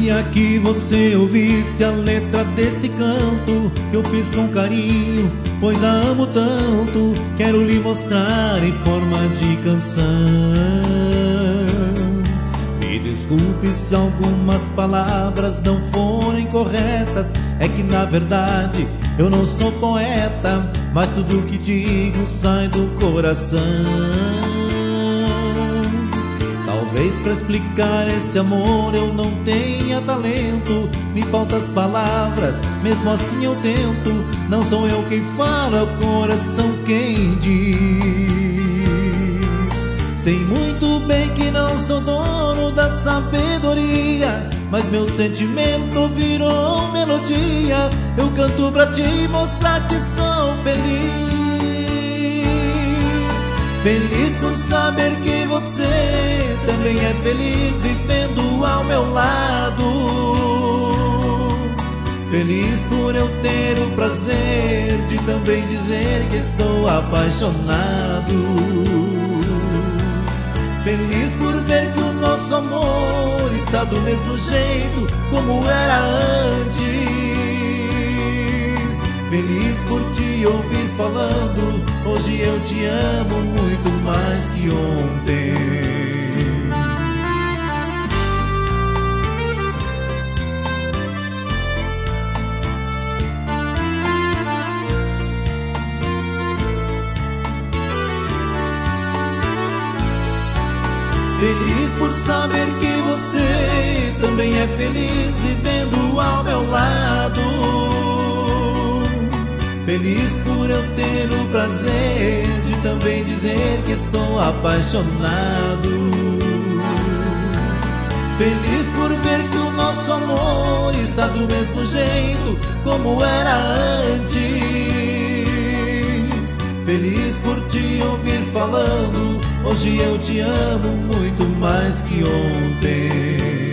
Queria que você ouvisse a letra desse canto que eu fiz com carinho, pois a amo tanto. Quero lhe mostrar em forma de canção. Me desculpe se algumas palavras não forem corretas. É que na verdade eu não sou poeta, mas tudo que digo sai do coração. Talvez pra explicar esse amor eu não tenha talento, me faltam as palavras, mesmo assim eu tento. Não sou eu quem fala, é o coração quem diz. Sei muito bem que não sou dono da sabedoria, mas meu sentimento virou melodia. Eu canto pra te mostrar que sou feliz. Feliz por saber que você também é feliz vivendo ao meu lado. Feliz por eu ter o prazer de também dizer que estou apaixonado. Feliz por ver que o nosso amor está do mesmo jeito como era antes. Feliz por te ouvir falando, hoje eu te amo muito mais que ontem. Feliz por saber que você também é feliz vivendo ao meu lado. Feliz por eu ter o prazer de também dizer que estou apaixonado. Feliz por ver que o nosso amor está do mesmo jeito como era antes. Feliz por te ouvir falando, hoje eu te amo muito mais que ontem.